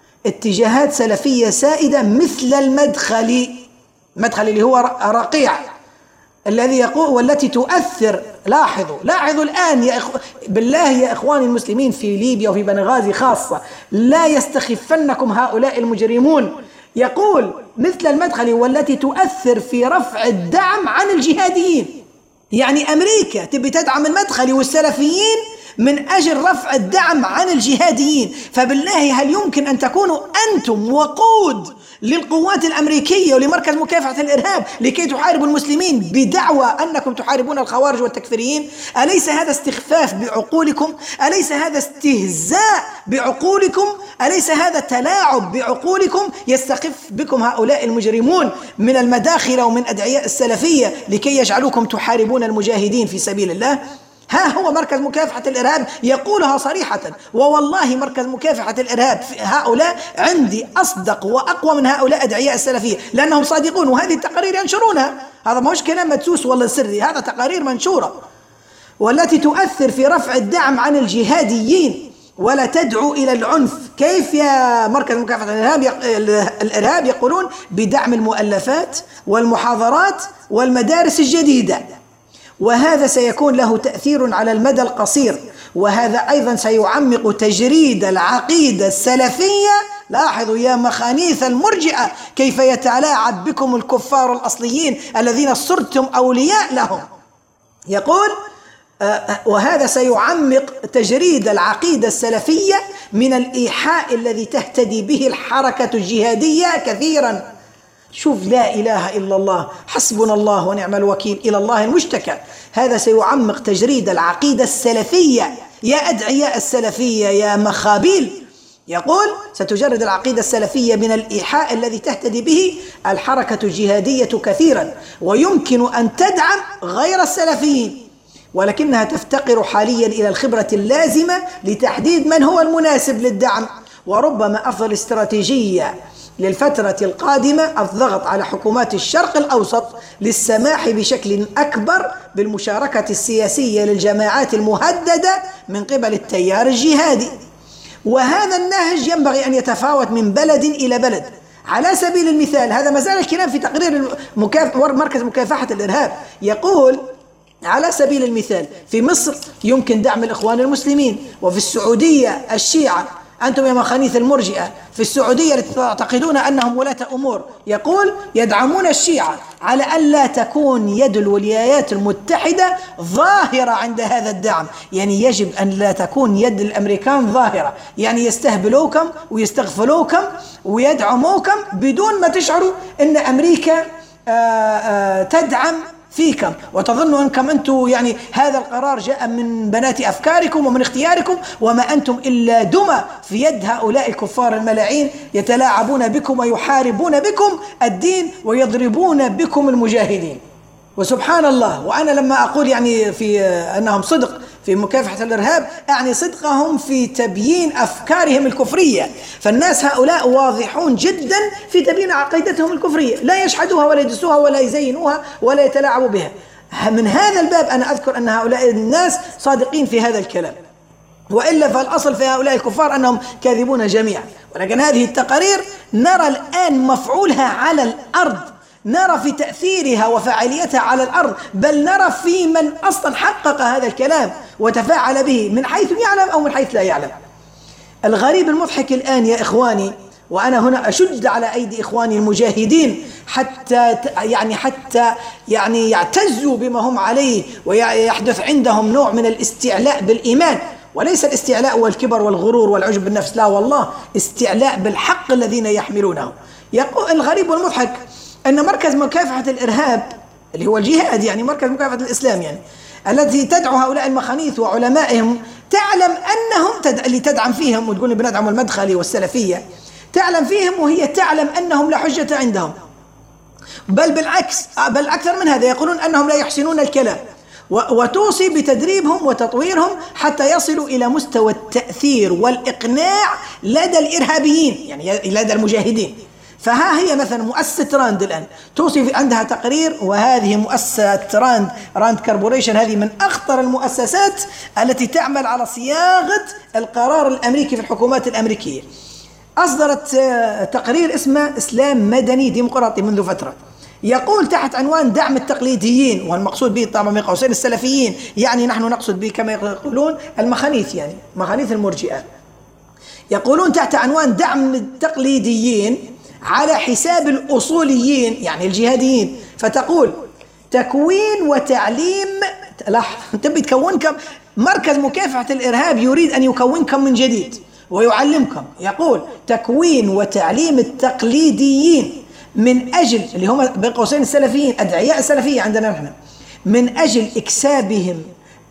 اتجاهات سلفية سائدة مثل المدخلي، مدخلي اللي هو رقيع الذي يقول والتي تؤثر. لاحظوا لاحظوا الآن يا إخو... بالله يا إخواني المسلمين في ليبيا وفي بنغازي خاصة، لا يستخفنكم هؤلاء المجرمون. يقول مثل المدخلي والتي تؤثر في رفع الدعم عن الجهاديين. يعني أمريكا تبي تدعم المدخلي والسلفيين من أجل رفع الدعم عن الجهاديين. فبالله هل يمكن أن تكونوا أنتم وقود للقوات الأمريكية ولمركز مكافحة الإرهاب لكي تحاربوا المسلمين بدعوى أنكم تحاربون الخوارج والتكفيريين؟ أليس هذا استخفاف بعقولكم؟ أليس هذا استهزاء بعقولكم؟ أليس هذا تلاعب بعقولكم؟ يستخف بكم هؤلاء المجرمون من المداخل ومن أدعياء السلفية لكي يجعلوكم تحاربون المجاهدين في سبيل الله. ها هو مركز مكافحة الإرهاب يقولها صريحة، ووالله مركز مكافحة الإرهاب هؤلاء عندي أصدق وأقوى من هؤلاء أدعياء السلفية لأنهم صادقون، وهذه التقارير ينشرونها. هذا ما هوش كلام مدسوس ولا سري، هذا تقارير منشورة. والتي تؤثر في رفع الدعم عن الجهاديين ولا تدعو إلى العنف. كيف يا مركز مكافحة الإرهاب؟ الإرهاب يقولون بدعم المؤلفات والمحاضرات والمدارس الجديدة، وهذا سيكون له تأثير على المدى القصير، وهذا أيضا سيعمق تجريد العقيدة السلفية. لاحظوا يا مخانيث المرجئة كيف يتلاعب بكم الكفار الأصليين الذين صرتم أولياء لهم. يقول وهذا سيعمق تجريد العقيدة السلفية من الإيحاء الذي تهتدي به الحركة الجهادية كثيرا. شوف، لا إله إلا الله، حسبنا الله ونعم الوكيل، إلى الله المشتكى. هذا سيعمق تجريد العقيدة السلفية يا أدعياء السلفية يا مخابيل. يقول ستجرد العقيدة السلفية من الإيحاء الذي تهتدي به الحركة الجهادية كثيرا، ويمكن أن تدعم غير السلفيين، ولكنها تفتقر حاليا إلى الخبرة اللازمة لتحديد من هو المناسب للدعم. وربما أفضل استراتيجية للفترة القادمة الضغط على حكومات الشرق الأوسط للسماح بشكل أكبر بالمشاركة السياسية للجماعات المهددة من قبل التيار الجهادي. وهذا النهج ينبغي أن يتفاوت من بلد إلى بلد. على سبيل المثال، هذا ما زال الكلام في تقرير المكاف... مركز مكافحة الإرهاب، يقول على سبيل المثال في مصر يمكن دعم الإخوان المسلمين، وفي السعودية الشيعة، أنتم يا مخانيث المرجئة في السعودية التي تعتقدون أنهم ولاة أمور، يقول يدعمون الشيعة على أن لا تكون يد الولايات المتحدة ظاهرة عند هذا الدعم. يعني يجب أن لا تكون يد الأمريكان ظاهرة، يعني يستهبلوكم ويستغفلوكم ويدعموكم بدون ما تشعروا أن أمريكا آآ آآ تدعم فيكم، وتظنوا أنكم أنتم يعني هذا القرار جاء من بنات أفكاركم ومن اختياركم، وما أنتم إلا دمى في يد هؤلاء الكفار الملاعين يتلاعبون بكم ويحاربون بكم الدين ويضربون بكم المجاهدين. وسبحان الله، وأنا لما أقول يعني في أنهم صدق في مكافحة الإرهاب أعني صدقهم في تبيين أفكارهم الكفرية، فالناس هؤلاء واضحون جدا في تبيين عقيدتهم الكفرية، لا يشحدوها ولا يدسوها ولا يزينوها ولا يتلاعبوا بها. من هذا الباب أنا أذكر أن هؤلاء الناس صادقين في هذا الكلام، وإلا فالأصل في هؤلاء الكفار أنهم كاذبون جميعا. ولكن هذه التقارير نرى الآن مفعولها على الأرض، نرى في تأثيرها وفاعليتها على الأرض، بل نرى في من أصلا حقق هذا الكلام وتفاعل به من حيث يعلم أو من حيث لا يعلم. الغريب المضحك الآن يا إخواني، وأنا هنا أشد على أيدي إخواني المجاهدين حتى يعني حتى يعني يعتزوا بما هم عليه ويحدث عندهم نوع من الاستعلاء بالإيمان، وليس الاستعلاء والكبر والغرور والعجب بالنفس، لا والله، استعلاء بالحق الذين يحملونه. يقول الغريب والمضحك أن مركز مكافحة الإرهاب اللي هو الجهاد، يعني مركز مكافحة الإسلام، يعني التي تدعو هؤلاء المخانيث وعلمائهم، تعلم أنهم تد... اللي تدعم فيهم وتقول بندعم المدخلي والسلفية، تعلم فيهم وهي تعلم أنهم لا حجة عندهم، بل بالعكس، بل أكثر من هذا، يقولون أنهم لا يحسنون الكلام، و... وتوصي بتدريبهم وتطويرهم حتى يصلوا إلى مستوى التأثير والإقناع لدى الإرهابيين، يعني لدى المجاهدين. فها هي مثلا مؤسسة راند الآن توصي عندها تقرير، وهذه مؤسسة راند راند كوربوريشن، هذه من أخطر المؤسسات التي تعمل على صياغة القرار الأمريكي في الحكومات الأمريكية. أصدرت تقرير اسمه إسلام مدني ديمقراطي منذ فترة، يقول تحت عنوان دعم التقليديين، والمقصود به طبعا من قوسين السلفيين، يعني نحن نقصد به كما يقولون المخانيث، يعني مخانيث المرجئة. يقولون تحت عنوان دعم التقليديين على حساب الأصوليين، يعني الجهاديين. فتقول تكوين وتعليم، لاحظ، تبي تكونكم مركز مكافحة الإرهاب يريد أن يكونكم من جديد ويعلمكم. يقول تكوين وتعليم التقليديين من أجل، اللي هم بين قوسين السلفيين، أدعياء السلفية عندنا نحن، من أجل إكسابهم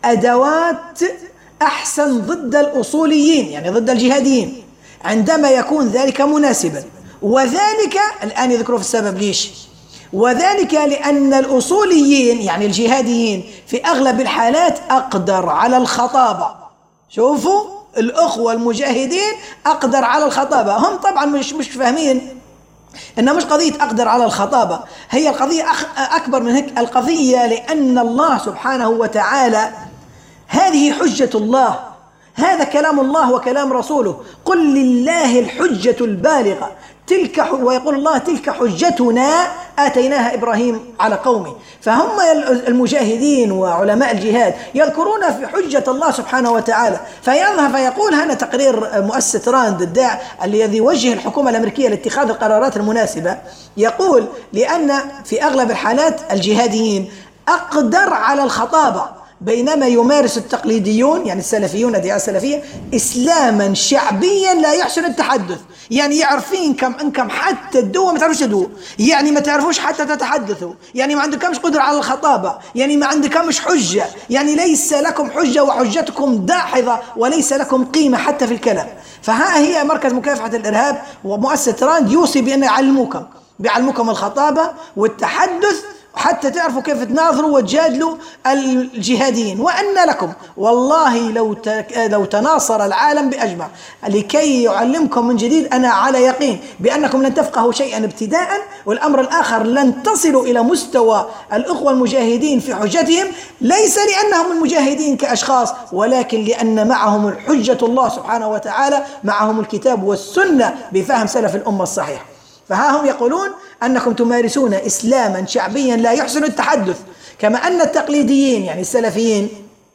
أدوات أحسن ضد الأصوليين، يعني ضد الجهاديين، عندما يكون ذلك مناسبا. وذلك الآن يذكروا في السبب ليش، وذلك لأن الأصوليين يعني الجهاديين في أغلب الحالات أقدر على الخطابة. شوفوا الأخوة المجاهدين أقدر على الخطابة، هم طبعا مش مش فاهمين إنها مش قضية أقدر على الخطابة، هي القضية أكبر من هيك. القضية لأن الله سبحانه وتعالى هذه حجة الله، هذا كلام الله وكلام رسوله، قل لله الحجة البالغة تلك، ويقول الله تلك حجتنا آتيناها إبراهيم على قومه. فهم المجاهدين وعلماء الجهاد يذكرون في حجة الله سبحانه وتعالى. فيظهر فيقول هنا تقرير مؤسسة راند الداع الذي يوجه الحكومة الأمريكية لاتخاذ القرارات المناسبة، يقول لأن في أغلب الحالات الجهاديين أقدر على الخطابة، بينما يمارس التقليديون يعني السلفيون أدعياء السلفية إسلاما شعبيا لا يحسن التحدث، يعني يعرفين كم أنكم حتى الدوا ما تعرفوش تدوا، يعني ما تعرفوش حتى تتحدثوا، يعني ما عندكمش قدرة على الخطابة، يعني ما عندكمش حجة، يعني ليس لكم حجة وحجتكم داحضة وليس لكم قيمة حتى في الكلام. فها هي مركز مكافحة الإرهاب ومؤسسة راند يوصي بأن يعلموكم بيعلموكم الخطابة والتحدث حتى تعرفوا كيف تناظروا وتجادلوا الجهاديين. وأن لكم والله لو لو تناصر العالم بأجمع لكي يعلمكم من جديد، أنا على يقين بأنكم لن تفقهوا شيئا ابتداء، والأمر الآخر لن تصلوا إلى مستوى الأخوة المجاهدين في حجتهم، ليس لأنهم المجاهدين كأشخاص، ولكن لأن معهم الحجة الله سبحانه وتعالى، معهم الكتاب والسنة بفهم سلف الأمة الصحيح. فها هم يقولون أنكم تمارسون إسلاما شعبيا لا يحسن التحدث، كما أن التقليديين يعني السلفيين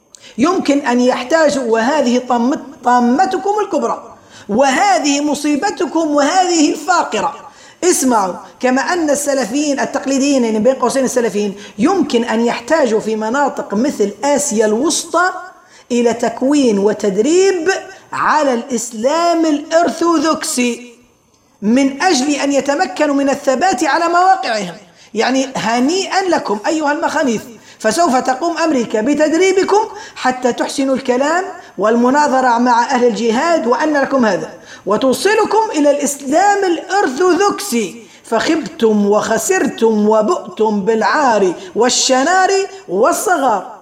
يمكن أن يحتاجوا، وهذه طامتكم الكبرى وهذه مصيبتكم وهذه الفاقرة. اسمعوا، كما أن السلفيين التقليديين يعني بين قوسين السلفيين يمكن أن يحتاجوا في مناطق مثل آسيا الوسطى إلى تكوين وتدريب على الإسلام الأرثوذكسي من أجل أن يتمكنوا من الثبات على مواقعهم. يعني هنيئا لكم أيها المخانيث، فسوف تقوم أمريكا بتدريبكم حتى تحسنوا الكلام والمناظرة مع أهل الجهاد وأن لكم هذا، وتوصلكم إلى الإسلام الأرثوذكسي، فخبتم وخسرتم وبؤتم بالعار والشنار والصغار.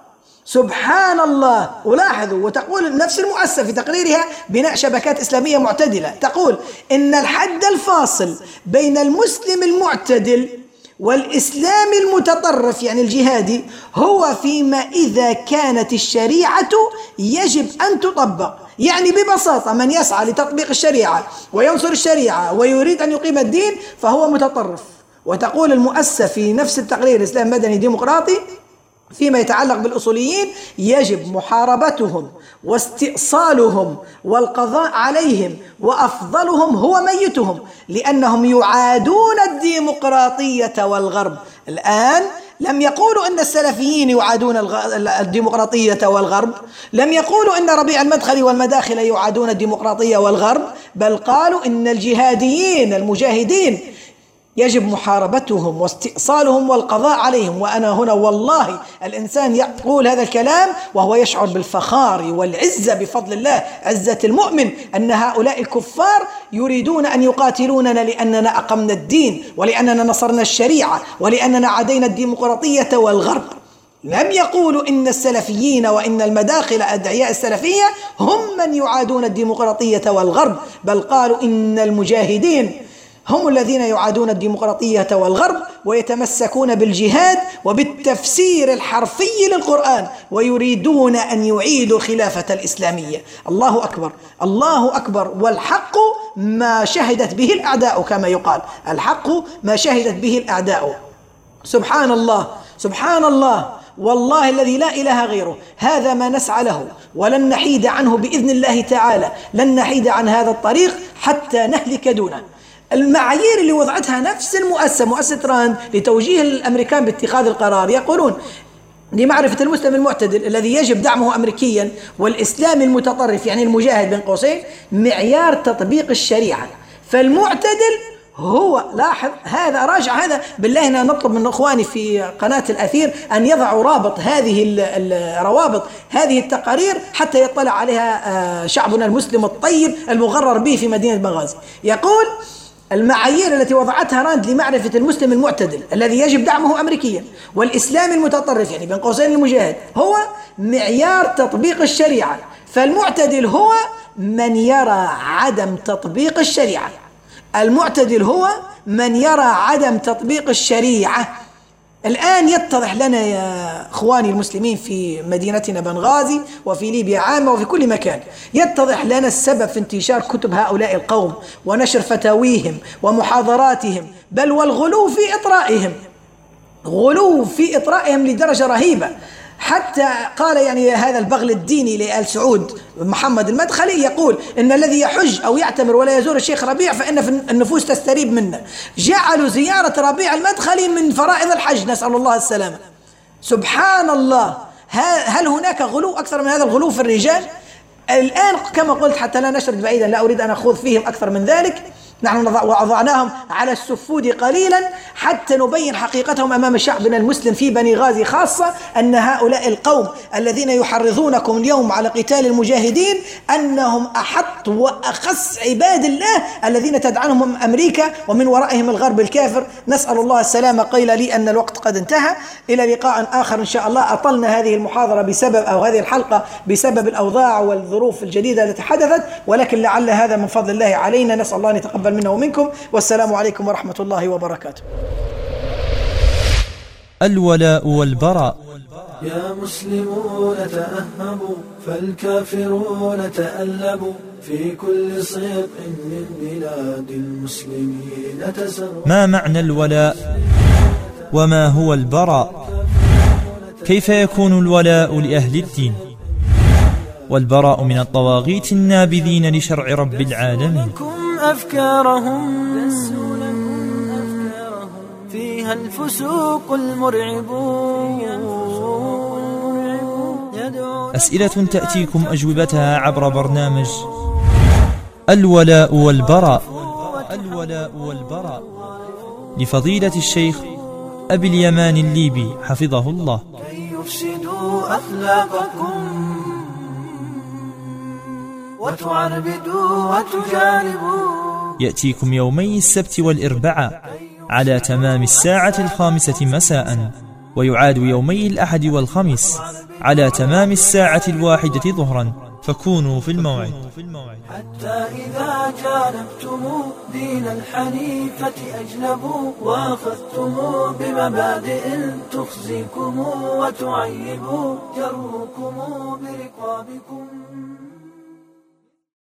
سبحان الله. ولاحظوا، وتقول نفس المؤسسة في تقريرها بناء شبكات إسلامية معتدلة، تقول إن الحد الفاصل بين المسلم المعتدل والإسلام المتطرف يعني الجهادي هو فيما إذا كانت الشريعة يجب أن تطبق. يعني ببساطة من يسعى لتطبيق الشريعة وينصر الشريعة ويريد أن يقيم الدين فهو متطرف. وتقول المؤسسة في نفس التقرير الإسلام مدني ديمقراطي فيما يتعلق بالأصوليين يجب محاربتهم واستئصالهم والقضاء عليهم، وأفضلهم هو ميتهم، لأنهم يعادون الديمقراطية والغرب. الآن لم يقولوا أن السلفيين يعادون الديمقراطية والغرب، لم يقولوا أن ربيع المدخلي والمداخل يعادون الديمقراطية والغرب، بل قالوا أن الجهاديين المجاهدين يجب محاربتهم واستئصالهم والقضاء عليهم. وأنا هنا والله الإنسان يقول هذا الكلام وهو يشعر بالفخار والعزة بفضل الله، عزة المؤمن، أن هؤلاء الكفار يريدون أن يقاتلوننا لأننا أقمنا الدين ولأننا نصرنا الشريعة ولأننا عادينا الديمقراطية والغرب. لم يقولوا إن السلفيين وإن المداخل أدعياء السلفية هم من يعادون الديمقراطية والغرب، بل قالوا إن المجاهدين هم الذين يعادون الديمقراطية والغرب ويتمسكون بالجهاد وبالتفسير الحرفي للقرآن ويريدون أن يعيدوا الخلافة الإسلامية. الله أكبر، الله أكبر. والحق ما شهدت به الأعداء، كما يقال الحق ما شهدت به الأعداء. سبحان الله، سبحان الله، والله الذي لا إله غيره. هذا ما نسعى له ولن نحيد عنه بإذن الله تعالى، لن نحيد عن هذا الطريق حتى نهلك دونه. المعايير اللي وضعتها نفس المؤسسة مؤسسة راند لتوجيه الأمريكان باتخاذ القرار، يقولون لمعرفة المسلم المعتدل الذي يجب دعمه أمريكيا والإسلام المتطرف يعني المجاهد بين قوسين معيار تطبيق الشريعة. فالمعتدل هو، لاحظ هذا، راجع هذا بالله. أنا نطلب من أخواني في قناة الأثير أن يضعوا رابط هذه الروابط هذه التقارير حتى يطلع عليها شعبنا المسلم الطيب المغرر به في مدينة بنغازي. يقول المعايير التي وضعتها راند لمعرفة المسلم المعتدل الذي يجب دعمه أمريكيا والإسلام المتطرف يعني بين قوسين المجاهد هو معيار تطبيق الشريعة. فالمعتدل هو من يرى عدم تطبيق الشريعة، المعتدل هو من يرى عدم تطبيق الشريعة. الآن يتضح لنا يا إخواني المسلمين في مدينتنا بنغازي وفي ليبيا عامة وفي كل مكان، يتضح لنا السبب في انتشار كتب هؤلاء القوم ونشر فتاويهم ومحاضراتهم، بل والغلو في إطرائهم، غلو في إطرائهم لدرجة رهيبة، حتى قال يعني هذا البغل الديني لآل سعود محمد المدخلي يقول إن الذي يحج أو يعتمر ولا يزور الشيخ ربيع فإن النفوس تستريب منه. جعلوا زيارة ربيع المدخلي من فرائض الحج، نسأل الله السلامة. سبحان الله. هل هناك غلو أكثر من هذا الغلو في الرجال؟ الآن كما قلت حتى لا نشرد بعيدا، لا أريد أن أخوض فيهم أكثر من ذلك، نحن وضعناهم على السفود قليلا حتى نبين حقيقتهم أمام شعبنا المسلم في بني غازي خاصة، أن هؤلاء القوم الذين يحرضونكم اليوم على قتال المجاهدين أنهم أحط وأخص عباد الله الذين تدعمهم أمريكا ومن ورائهم الغرب الكافر. نسأل الله السلامة. قيل لي أن الوقت قد انتهى، إلى لقاء آخر إن شاء الله. أطلنا هذه المحاضرة بسبب أو هذه الحلقة بسبب الأوضاع والظروف الجديدة التي حدثت، ولكن لعل هذا من فضل الله علينا. نسأل الله أن يتقبل منا ومنكم، والسلام عليكم ورحمة الله وبركاته. الولاء والبراء. يا مسلمون تأهبوا فالكافرون تألبوا في كل صيق من بلاد المسلمين تسربوا. ما معنى الولاء وما هو البراء؟ كيف يكون الولاء لأهل الدين والبراء من الطواغيت النابذين لشرع رب العالمين؟ أفكارهم فيها الفسوق المرعب. أسئلة تأتيكم أجوبتها عبر برنامج الولاء والبراء الولاء والبراء لفضيلة الشيخ أبي اليمان الليبي حفظه الله. كي يفسدوا أخلاقكم وتعربدوا وتجانبوا. يأتيكم يومي السبت والإربعاء على تمام الساعة الخامسة مساء، ويعاد يومي الأحد والخميس على تمام الساعة الواحدة ظهرا، فكونوا في الموعد. حتى إذا جانبتم دين الحنيفة أجنبوا، وأخذتم بمبادئ تخزيكم وتعيب، جروكم برقابكم.